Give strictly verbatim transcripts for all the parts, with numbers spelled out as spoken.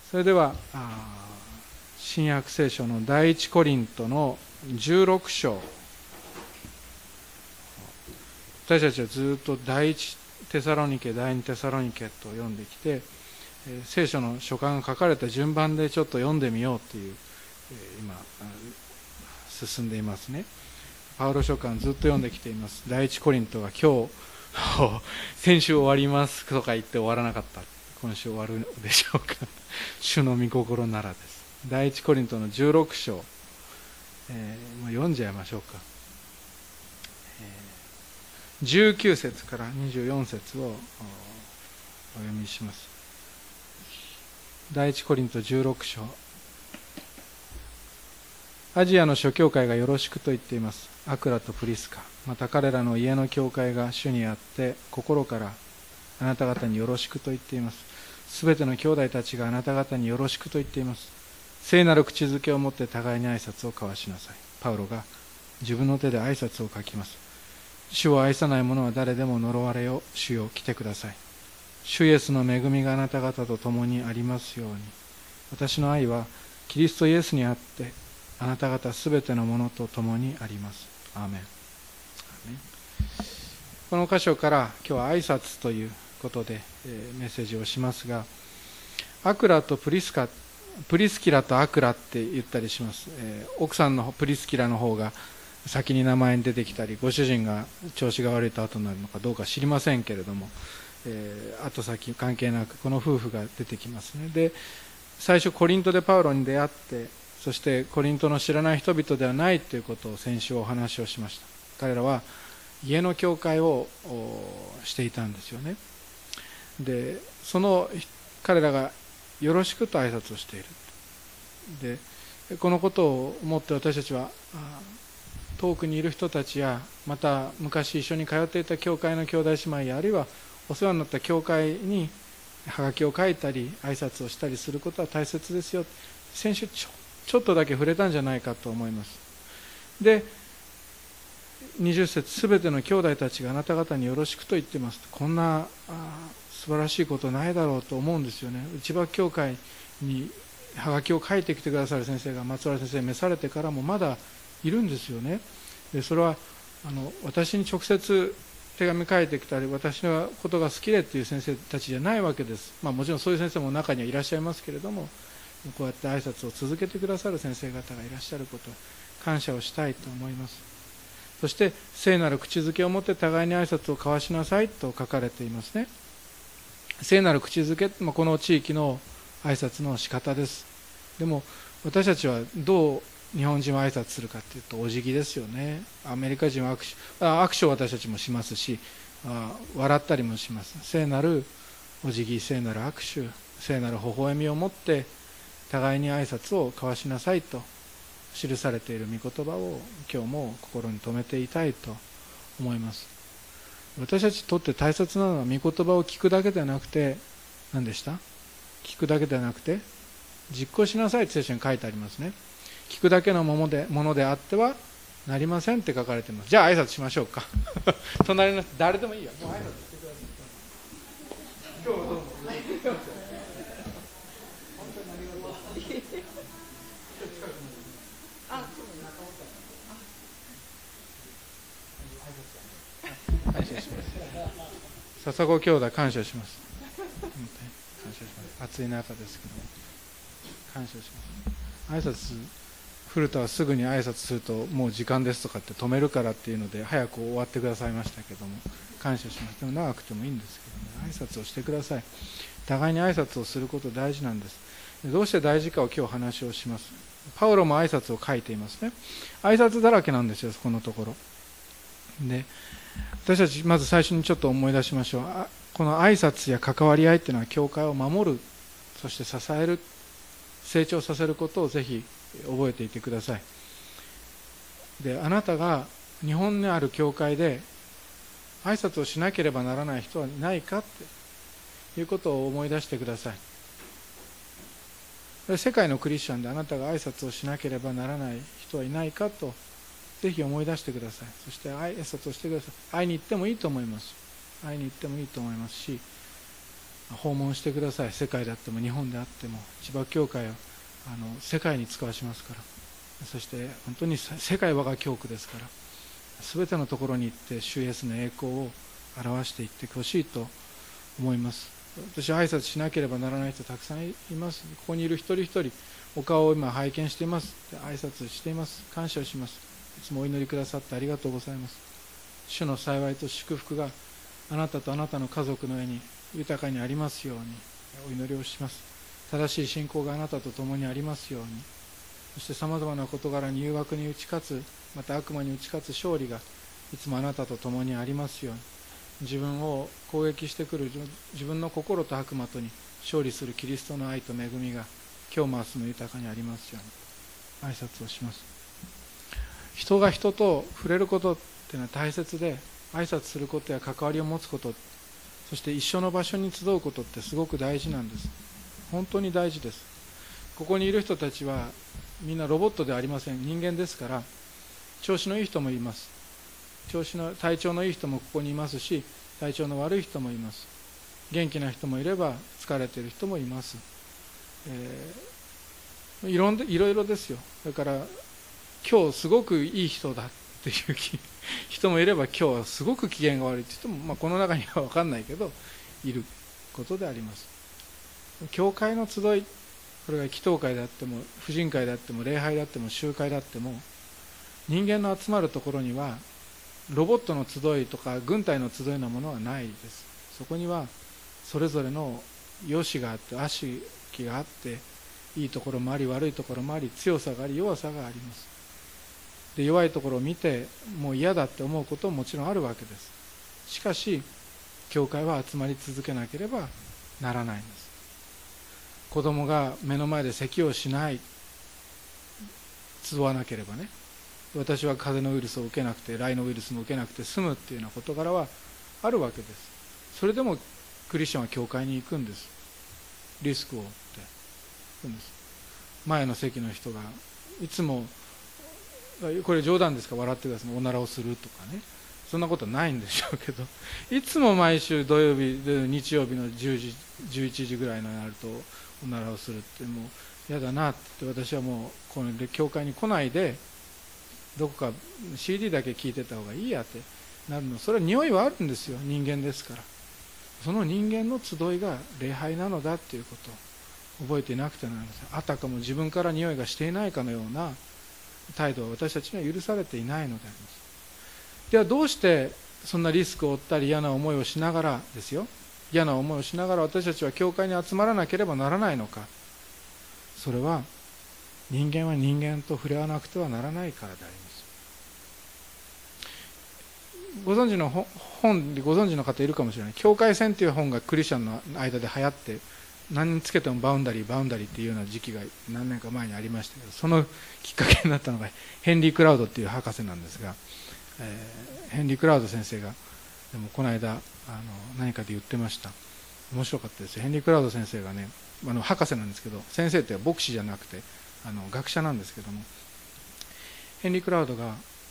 それでは新約聖書の第一コリントのじゅうろく章、私たちはずっと第一テサロニケ、第二テサロニケと読んできて、聖書の書簡が書かれた順番でちょっと読んでみようという今進んでいますね。パウロ書簡ずっと読んできています。第一コリントが今日先週終わりますとか言って終わらなかった。今週終わるでしょうか。主の御心ならです。第一コリントのじゅうろく章、えー、もう読んじゃいましょうか。えー、じゅうきゅう節からにじゅうよん節をお読みします。第一コリントじゅうろく章。アジアの諸教会がよろしくと言っています。アクラとプリスカ、また彼らの家の教会が主にあって心からあなた方によろしくと言っています。すべての兄弟たちがあなた方によろしくと言っています。聖なる口づけを持って互いに挨拶を交わしなさい。パウロが自分の手で挨拶を書きます。主を愛さない者は誰でも呪われよ。主よ来てください。主イエスの恵みがあなた方と共にありますように。私の愛はキリストイエスにあってあなた方すべてのものと共にあります。アーメン。この箇所から今日は挨拶ということでメッセージをしますが、アクラとプリスカ、プリスキラとアクラって言ったりします。奥さんのプリスキラの方が先に名前に出てきたり、ご主人が調子が悪いと後になるのかどうか知りませんけれども、後先関係なくこの夫婦が出てきますね。で、最初コリントでパウロに出会って、そしてコリントの知らない人々ではないということを先週お話をしました。彼らは家の教会をしていたんですよね。で、その彼らがよろしくと挨拶をしている。で、このことを思って私たちは遠くにいる人たちや、また昔一緒に通っていた教会の兄弟姉妹や、あるいはお世話になった教会にはがきを書いたり挨拶をしたりすることは大切ですよ。先週ちょちょっとだけ触れたんじゃないかと思います。で、にじゅう節、すべての兄弟たちがあなた方によろしくと言ってます。こんな素晴らしいことないだろうと思うんですよね。内場教会にはがきを書いてきてくださる先生が松原先生に召されてからもまだいるんですよね。で、それはあの私に直接手紙書いてきたり、私のことが好きでっていう先生たちじゃないわけです。まあもちろんそういう先生も中にはいらっしゃいますけれども、こうやって挨拶を続けてくださる先生方がいらっしゃることを感謝をしたいと思います。そして聖なる口づけを持って互いに挨拶を交わしなさいと書かれていますね。聖なる口づけ、この地域の挨拶の仕方です。でも私たちはどう日本人は挨拶するかというとお辞儀ですよね。アメリカ人は握手、握手を私たちもしますし、笑ったりもします。聖なるお辞儀、聖なる握手、聖なる微笑みを持って互いに挨拶を交わしなさいと記されている御言葉を今日も心に留めていたいと思います。私たちにとって大切なのは御言葉を聞くだけではなくて、何でした？聞くだけではなくて実行しなさいって聖書に書いてありますね。聞くだけのもので、ものであってはなりませんって書かれています。じゃあ挨拶しましょうか。隣の誰でもいいよ。もう挨拶してください。今日はどうも。感謝します。笹子兄弟感謝します。感謝します。暑い中ですけども感謝します。挨拶、古田はすぐに挨拶するともう時間ですとかって止めるからっていうので早く終わってくださいましたけども感謝します。でも長くてもいいんですけどね、挨拶をしてください。互いに挨拶をすること大事なんです。どうして大事かを今日話をします。パウロも挨拶を書いていますね。挨拶だらけなんですよ、このところで。私たちまず最初にちょっと思い出しましょう。この挨拶や関わり合いっていうのは教会を守る、そして支える、成長させることをぜひ覚えていてください。で、あなたが日本にある教会で挨拶をしなければならない人はいないかっていうことを思い出してください。世界のクリスチャンであなたが挨拶をしなければならない人はいないかとぜひ思い出してください。そして挨拶をしてください。会いに行ってもいいと思います。会いに行ってもいいと思いますし、 訪問してください。世界であっても日本であっても千葉教会をあの世界に使わしますから。そして本当に世界我が教区ですから、全てのところに行って主イエスの栄光を表していってほしいと思います。私は挨拶しなければならない人たくさんいます。ここにいる一人一人お顔を今拝見しています。挨拶しています。感謝をします。いつもお祈りくださってありがとうございます。主の幸いと祝福があなたとあなたの家族の上に豊かにありますようにお祈りをします。正しい信仰があなたと共にありますように、そしてさまざまな事柄に誘惑に打ち勝つ、また悪魔に打ち勝つ勝利がいつもあなたと共にありますように、自分を攻撃してくる自分の心と悪魔とに勝利するキリストの愛と恵みが今日も明日も豊かにありますように挨拶をします。人が人と触れることっていうのは大切で、挨拶することや関わりを持つこと、そして一緒の場所に集うことってすごく大事なんです。本当に大事です。ここにいる人たちはみんなロボットではありません。人間ですから、調子のいい人もいます。調子の体調のいい人もここにいますし、体調の悪い人もいます。元気な人もいれば疲れている人もいます。えー、いろんいろいろですよ。だから今日すごくいい人だっていう人もいれば、今日はすごく機嫌が悪いって人も、まあ、この中には分かんないけどいることであります。教会の集い、これが祈祷会であっても婦人会であっても礼拝であっても集会であっても、人間の集まるところにはロボットの集いとか軍隊の集いなものはないです。そこにはそれぞれの良しがあって悪しきがあって、いいところもあり悪いところもあり、強さがあり弱さがあります。で、弱いところを見てもう嫌だって思うことももちろんあるわけです。しかし教会は集まり続けなければならないんです。子供が目の前で咳をしない、集わなければね、私は風邪のウイルスを受けなくて、雷のウイルスも受けなくて済むっていうような事柄はあるわけです。それでもクリスチャンは教会に行くんです。リスクを負って行くんです。前の席の人がいつも、これ冗談ですか、笑ってください、おならをするとかね、そんなことないんでしょうけど、いつも毎週土曜日で日曜日のじゅうじじゅういちじぐらいになるとおならをするって、もう嫌だなって、私はもうこの教会に来ないでどこか シーディー だけ聞いてた方がいいやってなるの。それは匂いはあるんですよ、人間ですから。その人間の集いが礼拝なのだっていうことを覚えていなくてはなりません。あたかも自分から匂いがしていないかのような態度は私たちには許されていないのであります。ではどうしてそんなリスクを負ったり嫌な思いをしながらですよ、嫌な思いをしながら私たちは教会に集まらなければならないのか。それは人間は人間と触れ合わなくてはならないからであります。ご存知の本でご存知の方いるかもしれない。境界線という本がクリスチャンの間で流行って、何につけてもバウンダリーバウンダリーっていうような時期が何年か前にありましたけど、そのきっかけになったのがヘンリー・クラウドっていう博士なんですが、えー、ヘンリー・クラウド先生がでもこの間あの何かで言ってました。面白かったですよ。ヘンリー・クラウド先生がね、あの博士なんですけど、先生って牧師じゃなくてあの学者なんですけども、ヘンリー・クラウドが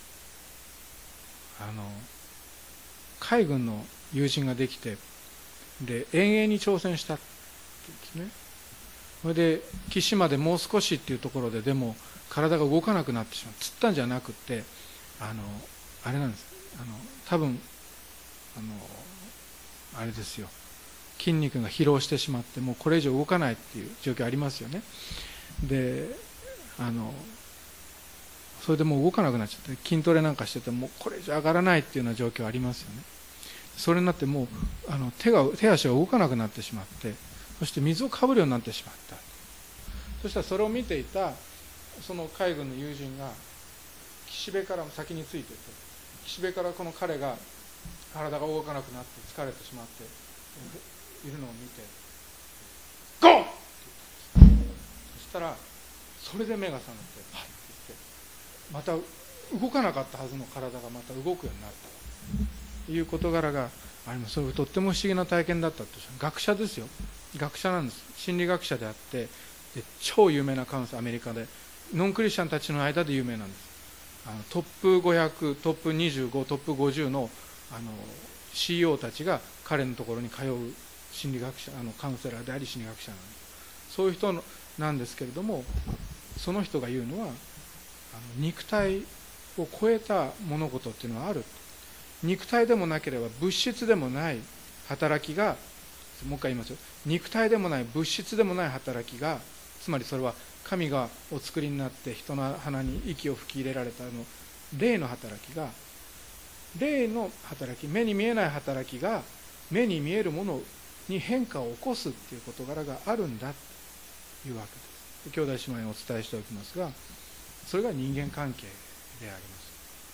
あの海軍の友人ができて、で遠泳に挑戦したって言うんですね。それで岸までもう少しっていうところで、でも体が動かなくなってしまう。釣ったんじゃなくて、あのあれなんです。あの多分あのあれですよ、筋肉が疲労してしまって、もうこれ以上動かないっていう状況ありますよね。であのそれでもう動かなくなっちゃって、筋トレなんかしててもうこれ以上上がらないっていうような状況ありますよね。それになってもうあの 手が手足が動かなくなってしまって、そして水をかぶるようになってしまった。そしたらそれを見ていたその海軍の友人が岸辺から先についてて、岸辺からこの彼が体が動かなくなって疲れてしまっているのを見て、ゴーって言ったんです。そしたらそれで目が覚めて、はっって言って、また動かなかったはずの体がまた動くようになったという事柄があります。それとっても不思議な体験だったと。学者ですよ、学者なんです。心理学者であって、で超有名なカウンセラー、アメリカでノンクリスチャンたちの間で有名なんです。あのトップごひゃく、トップにじゅうご、トップごじゅうの, あの シーイーオー たちが彼のところに通う心理学者、あのカウンセラーであり心理学者なんです。そういう人なんですけれども、その人が言うのは、あの肉体を超えた物事っていうのはある。肉体でもなければ物質でもない働きが、もう一回言いますよ。肉体でもない物質でもない働きが、つまりそれは神がお作りになって人の鼻に息を吹き入れられたあの霊の働きが、霊の働き、目に見えない働きが目に見えるものに変化を起こすっていう事柄があるんだというわけです。兄弟姉妹にお伝えしておきますが、それが人間関係であります。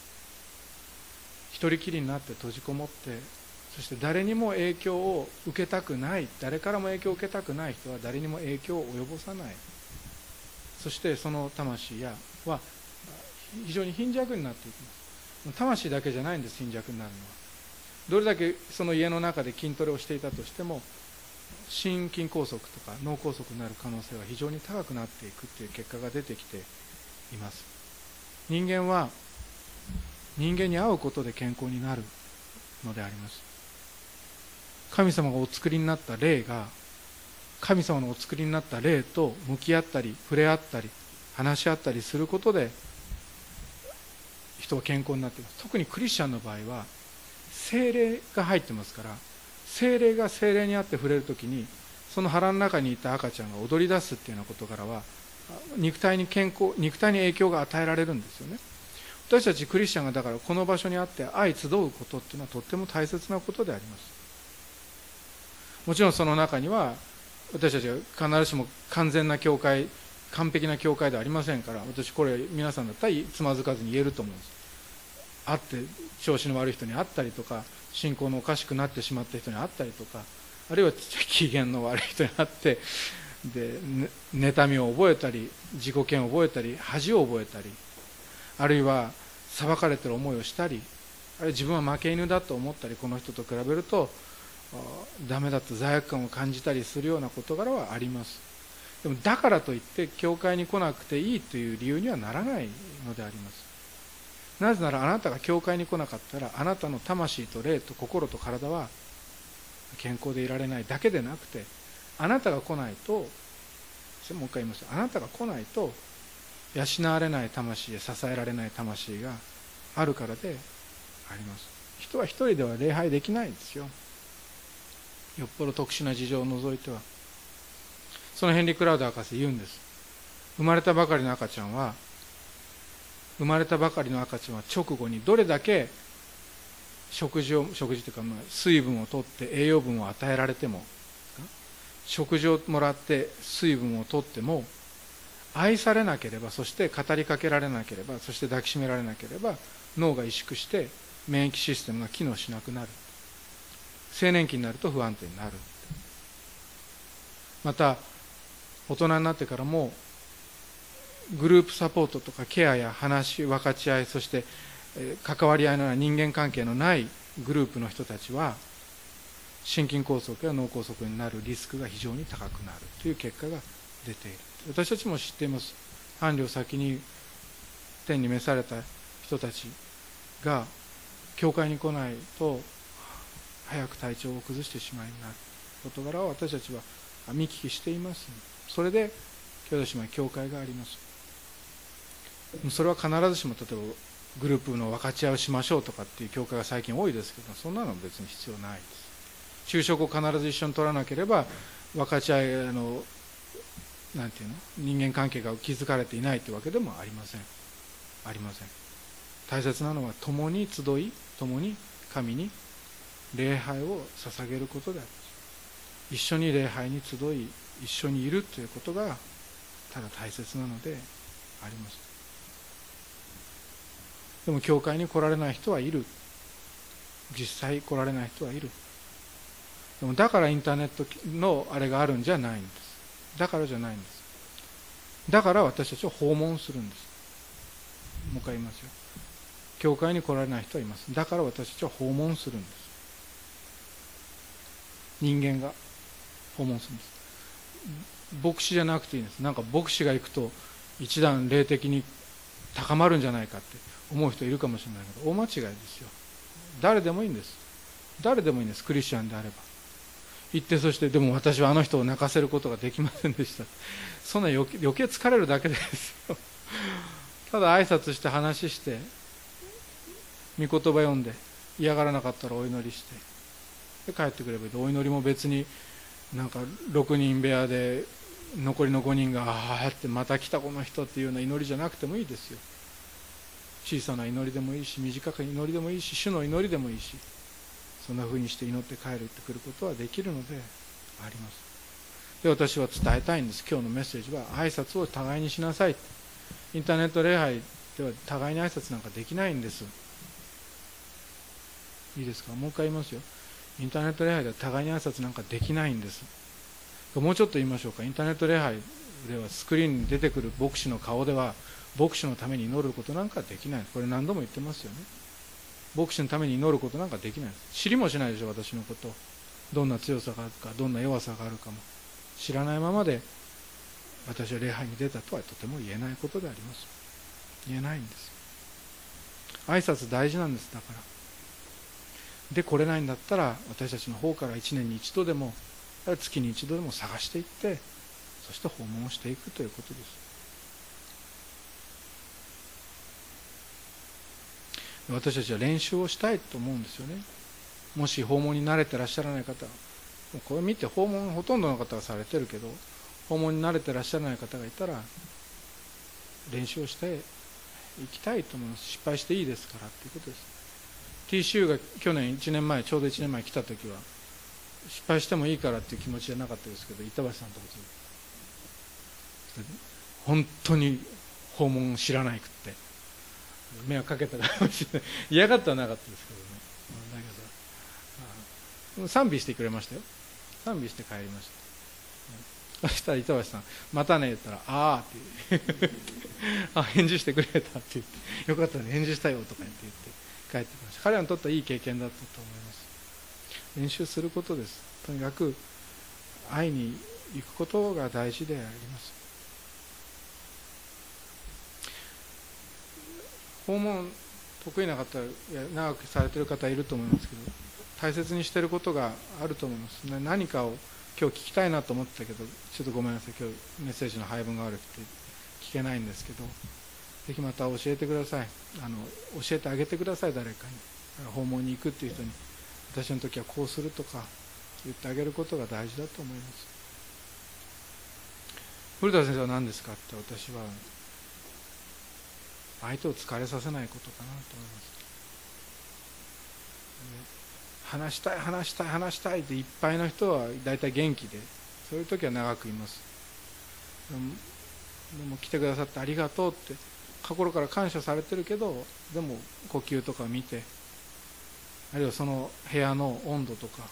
一人きりになって閉じこもって、そして誰にも影響を受けたくない、誰からも影響を受けたくない人は誰にも影響を及ぼさない。そしてその魂やは非常に貧弱になっていきます。魂だけじゃないんです、貧弱になるのは。どれだけその家の中で筋トレをしていたとしても、心筋梗塞とか脳梗塞になる可能性は非常に高くなっていくという結果が出てきています。人間は人間に会うことで健康になるのであります。神様がお作りになった霊が、神様のお作りになった霊と向き合ったり触れ合ったり話し合ったりすることで人は健康になっています。特にクリスチャンの場合は聖霊が入ってますから、聖霊が聖霊にあって触れるときに、その腹の中にいた赤ちゃんが踊り出すっていうような事柄は肉体に健康、肉体に影響が与えられるんですよね。私たちクリスチャンがだからこの場所にあって相集うことっていうのはとっても大切なことであります。もちろんその中には私たちが必ずしも完全な教会、完璧な教会ではありませんから、私これ皆さんだったらつまずかずに言えると思うんです。会って調子の悪い人に会ったりとか、信仰のおかしくなってしまった人に会ったりとか、あるいは機嫌の悪い人に会ってで妬みを覚えたり、自己嫌を覚えたり、恥を覚えたり、あるいは裁かれてる思いをしたり、あるいは自分は負け犬だと思ったり、この人と比べるとダメだと罪悪感を感じたりするような事柄はあります。でもだからといって教会に来なくていいという理由にはならないのであります。なぜならあなたが教会に来なかったら、あなたの魂と霊と心と体は健康でいられないだけでなくて、あなたが来ないと、もう一回言います。あなたが来ないと養われない魂へ支えられない魂があるからであります。人は一人では礼拝できないんですよ。よっぽど特殊な事情を除いては。そのヘンリー・クラウド博士言うんです。生まれたばかりの赤ちゃんは生まれたばかりの赤ちゃんは直後にどれだけ食事を食事というか、まあ、水分をとって栄養分を与えられても、食事をもらって水分をとっても愛されなければ、そして語りかけられなければ、そして抱きしめられなければ脳が萎縮して免疫システムが機能しなくなる。青年期になると不安定になる。また大人になってからもグループサポートとかケアや話分かち合い、そして関わり合いのない人間関係のないグループの人たちは心筋梗塞や脳梗塞になるリスクが非常に高くなるという結果が出ている。私たちも知っています。伴侶先に天に召された人たちが教会に来ないと早く体調を崩してしまいになる事柄を私たちは見聞きしています。それで兄弟姉妹教会があります。それは必ずしも例えばグループの分かち合いをしましょうとかっていう教会が最近多いですけど、そんなのは別に必要ないです。昼食を必ず一緒に取らなければ分かち合いのなんていうの人間関係が築かれていないというわけでもありません。ありません。大切なのは共に集い、共に神に礼拝を捧げることであります。一緒に礼拝に集い、一緒にいるということがただ大切なのであります。でも教会に来られない人はいる。実際来られない人はいる。でもだからインターネットのあれがあるんじゃないんです。だからじゃないんです。だから私たちを訪問するんです。もう一回言いますよ。教会に来られない人はいます。だから私たちは訪問するんです。人間が訪問するんです。牧師じゃなくていいんです。なんか牧師が行くと一段霊的に高まるんじゃないかって思う人いるかもしれないけど、大間違いですよ。誰でもいいんです。誰でもいいんです。クリスチャンであれば。 行って、そしてでも私はあの人を泣かせることができませんでした。そんな余計、余計疲れるだけですよ。ただ挨拶して話して御言葉読んで、嫌がらなかったらお祈りしてで帰ってくればいい。お祈りも別になんかろくにん部屋で残りのごにんがああってまた来たこの人っていうような祈りじゃなくてもいいですよ。小さな祈りでもいいし、短い祈りでもいいし、主の祈りでもいいし、そんなふうにして祈って帰るってくることはできるのであります。で、私は伝えたいんです。今日のメッセージは挨拶を互いにしなさい。インターネット礼拝では互いに挨拶なんかできないんです。いいですか、もう一回言いますよ。インターネット礼拝では互いに挨拶なんかできないんです。もうちょっと言いましょうか。インターネット礼拝ではスクリーンに出てくる牧師の顔では牧師のために祈ることなんかできない。これ何度も言ってますよね。牧師のために祈ることなんかできない。知りもしないでしょ、私のこと。どんな強さがあるか、どんな弱さがあるかも知らないままで私は礼拝に出たとはとても言えないことであります。言えないんです。挨拶大事なんです。だからで来れないんだったら、私たちの方からいちねんに一度でも月に一度でも探していって、そして訪問をしていくということです。私たちは練習をしたいと思うんですよね。もし訪問に慣れてらっしゃらない方、これ見て訪問ほとんどの方がされてるけど、訪問に慣れてらっしゃらない方がいたら練習をしていきたいと思います。失敗していいですからということです。 ティーシーユー が去年いちねんまえ、ちょうどいちねんまえ来た時は失敗してもいいからっていう気持ちじゃなかったですけど、板橋さんとこ本当に訪問知らないくって迷惑かけたかもしれない。嫌がってはなかったですけどね。だけど賛美してくれましたよ。賛美して帰りました。そしたら板橋さん、またね言ったら、ああって言ってあ、返事してくれたって言って、よかったね、返事したよとか言って言って帰ってきました。彼らにとってはいい経験だったと思います。練習することです。とにかく会いに行くことが大事であります。訪問得意な方、長くされている方いると思いますけど、大切にしていることがあると思います。何かを今日聞きたいなと思ってたけど、ちょっとごめんなさい、今日メッセージの配分が悪くて聞けないんですけど、ぜひまた教えてください。あの教えてあげてください。誰かに訪問に行くっていう人に、私の時はこうするとか言ってあげることが大事だと思います。古田先生は何ですかって、私は相手を疲れさせないことかなと思います。話したい話したい話したいっていっぱいの人は大体元気で、そういう時は長くいます。でも、でも来てくださってありがとうって心から感謝されてるけど、でも呼吸とか見て、あるいはその部屋の温度とか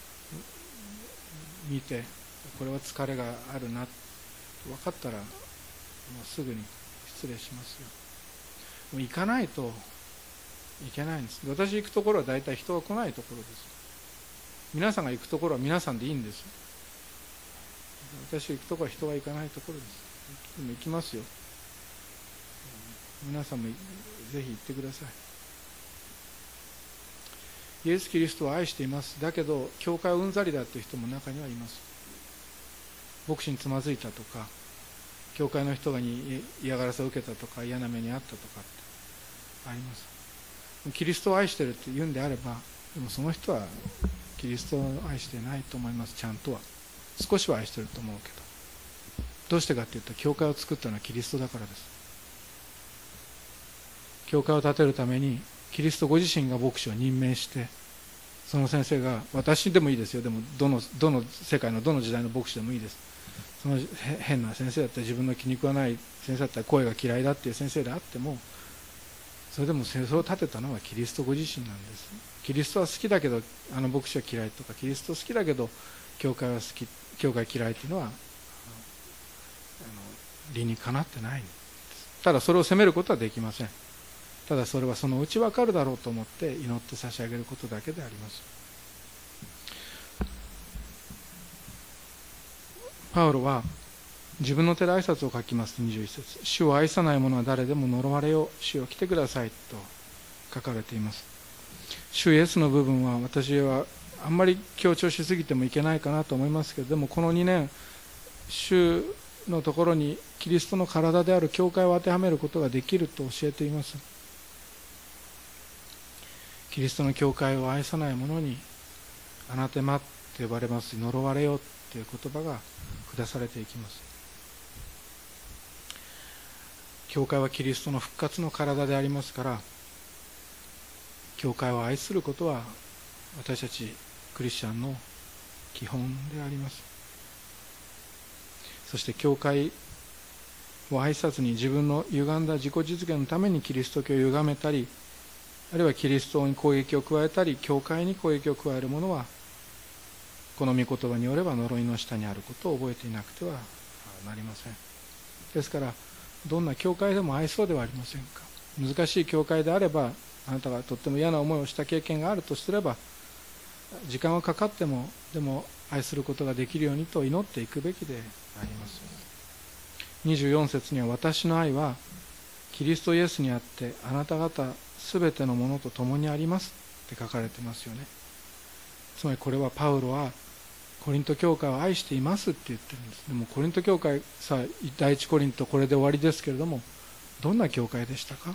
見て、これは疲れがあるな分かったらもうすぐに失礼しますよ。もう行かないといけないんです。私行くところは大体人が来ないところです。皆さんが行くところは皆さんでいいんです。私行くところは人が行かないところです。でも行きますよ。皆さんもぜひ行ってください。イエス・キリストを愛しています。だけど教会をうんざりだという人も中にはいます。牧師につまずいたとか、教会の人に嫌がらせを受けたとか、嫌な目にあったとかってあります。キリストを愛しているって言うんであれば、でもその人はキリストを愛していないと思います。ちゃんとは少しは愛していると思うけど、どうしてかっていうと、教会を作ったのはキリストだからです。教会を建てるためにキリストご自身が牧師を任命して、その先生が、私でもいいですよ、でもどのどの世界のどの時代の牧師でもいいです。その変な先生だったり、自分の気に食わない先生だったり、声が嫌いだっていう先生であっても、それでも戦争を立てたのはキリストご自身なんです。キリストは好きだけどあの牧師は嫌いとか、キリスト好きだけど教会は好き、教会嫌いというのはあの理にかなってないんです。ただそれを責めることはできません。ただそれはそのうち分かるだろうと思って祈って差し上げることだけであります。パウロは自分の手で挨拶を書きます。にじゅういち節、主を愛さない者は誰でも呪われよう、主よ来てくださいと書かれています。主イエスの部分は私はあんまり強調しすぎてもいけないかなと思いますけど、でもこのにねん主のところにキリストの体である教会を当てはめることができると教えています。キリストの教会を愛さない者にアナテマと呼ばれます、呪われよという言葉が下されていきます。教会はキリストの復活の体でありますから、教会を愛することは私たちクリスチャンの基本であります。そして教会を愛さずに自分の歪んだ自己実現のためにキリスト教を歪めたり、あるいはキリストに攻撃を加えたり、教会に攻撃を加える者は、この御言葉によれば呪いの下にあることを覚えていなくてはなりません。ですから、どんな教会でも愛そうではありませんか。難しい教会であれば、あなたがとっても嫌な思いをした経験があるとすれば、時間はかかっても、でも愛することができるようにと祈っていくべきであります。にじゅうよん節には、私の愛はキリストイエスにあってあなた方すべてのものと共にありますって書かれてますよね。つまりこれはパウロはコリント教会を愛していますって言ってるんです。でもコリント教会、さあ第一コリントこれで終わりですけれども、どんな教会でしたか。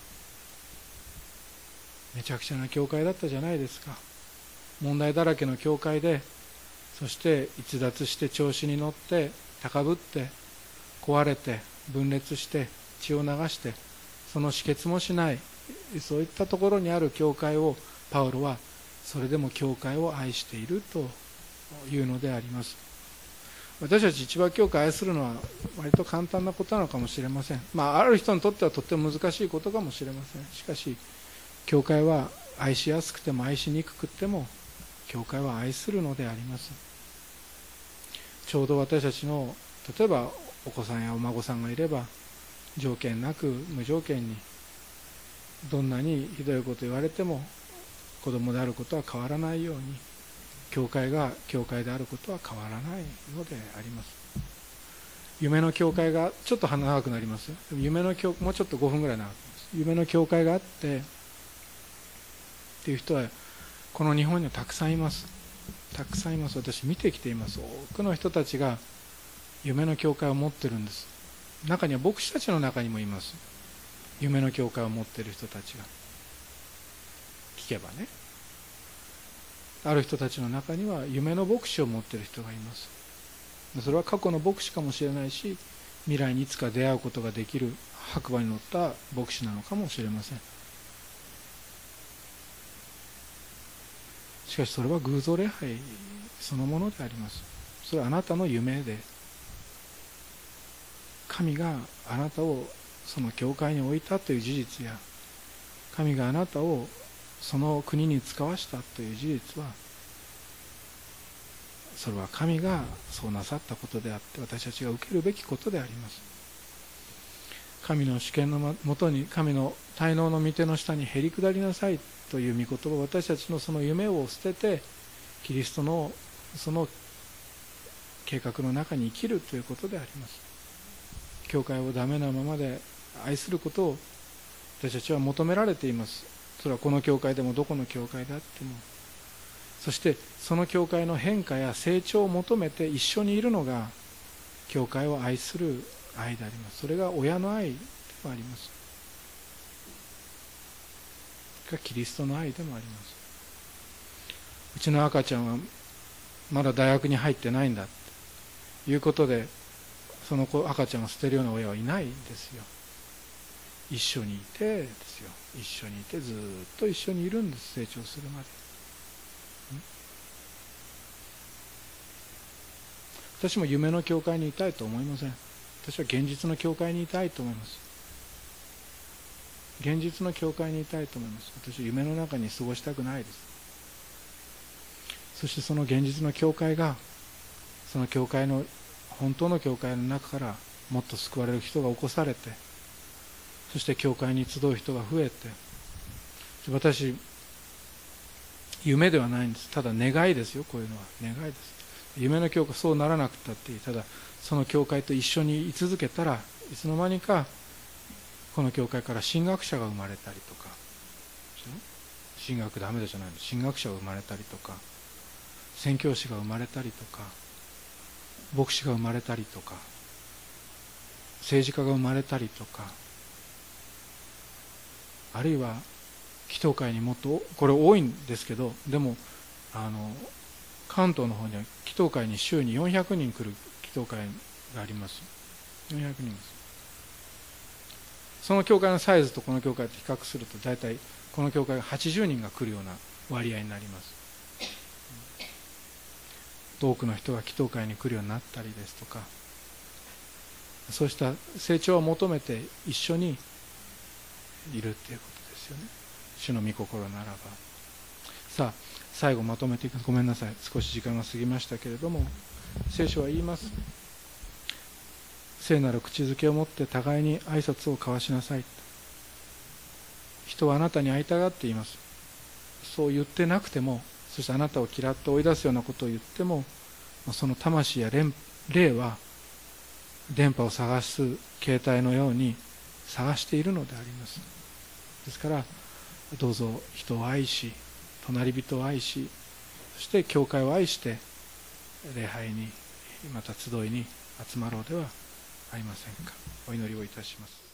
めちゃくちゃな教会だったじゃないですか。問題だらけの教会で、そして逸脱して調子に乗って高ぶって壊れて分裂して血を流して、その止血もしない、そういったところにある教会をパウロはそれでも教会を愛しているというのであります。私たち一番教会を愛するのは割と簡単なことなのかもしれません。まあある人にとってはとっても難しいことかもしれません。しかし教会は愛しやすくても愛しにくくても教会は愛するのであります。ちょうど私たちの例えばお子さんやお孫さんがいれば、条件なく無条件にどんなにひどいこと言われても子供であることは変わらないように、教会が教会であることは変わらないのであります。夢の教会がちょっと長くなりますよ。夢の教もうちょっとごふんぐらい長くなります。夢の教会があってっていう人はこの日本にはたくさんいます。たくさんいます。私見てきています。多くの人たちが夢の教会を持ってるんです。中には牧師たちの中にもいます。夢の教会を持っている人たちが、聞けばね、ある人たちの中には夢の牧師を持っている人がいます。それは過去の牧師かもしれないし、未来にいつか出会うことができる白馬に乗った牧師なのかもしれません。しかしそれは偶像礼拝そのものであります。それはあなたの夢で、神があなたをその教会に置いたという事実や、神があなたをその国に使わしたという事実は、それは神がそうなさったことであって、私たちが受けるべきことであります。神の主権のもとに、神の滞納の御手の下にへり下りなさいという御言葉、私たちのその夢を捨ててキリストのその計画の中に生きるということであります。教会をダメなままで愛することを私たちは求められています。それはこの教会でもどこの教会であっても。そしてその教会の変化や成長を求めて一緒にいるのが教会を愛する愛であります。それが親の愛でもあります。がキリストの愛でもあります。うちの赤ちゃんはまだ大学に入ってないんだということで、その子赤ちゃんを捨てるような親はいないんですよ。一緒にいてですよ。一緒にいてずっと一緒にいるんです。成長するまで。私も夢の教会にいたいと思いません。私は現実の教会にいたいと思います。現実の教会にいたいと思います。私は夢の中に過ごしたくないです。そしてその現実の教会が、その教会の本当の教会の中からもっと救われる人が起こされて、そして教会に集う人が増えて、私夢ではないんです。ただ願いですよ。こういうのは願いです。夢の教会、そうならなくたっていい。ただその教会と一緒に居続けたら、いつの間にかこの教会から神学者が生まれたりとか、神学ダメだじゃないの、神学者が生まれたりとか、 宣教師が生まれたりとか、牧師が生まれたりとか、政治家が生まれたりとか、あるいは祈祷会にもっとこれ多いんですけど、でもあの関東の方には祈祷会に週によんひゃくにん来る祈祷会があります。よんひゃくにんです。その教会のサイズとこの教会と比較すると、大体この教会がはちじゅうにんが来るような割合になります。多くの人が祈祷会に来るようになったりですとか、そうした成長を求めて一緒にいるっていうことですよね。主の御心ならば。さあ最後まとめていく。ごめんなさい、少し時間が過ぎましたけれども、聖書は言います。聖なる口づけを持って互いに挨拶を交わしなさい。人はあなたに会いたがっています。そう言ってなくても、そしてあなたを嫌って追い出すようなことを言っても、その魂や霊は電波を探す携帯のように探しているのであります。ですからどうぞ人を愛し、隣人を愛し、そして教会を愛して礼拝にまた集いに集まろうではありませんか。お祈りをいたします。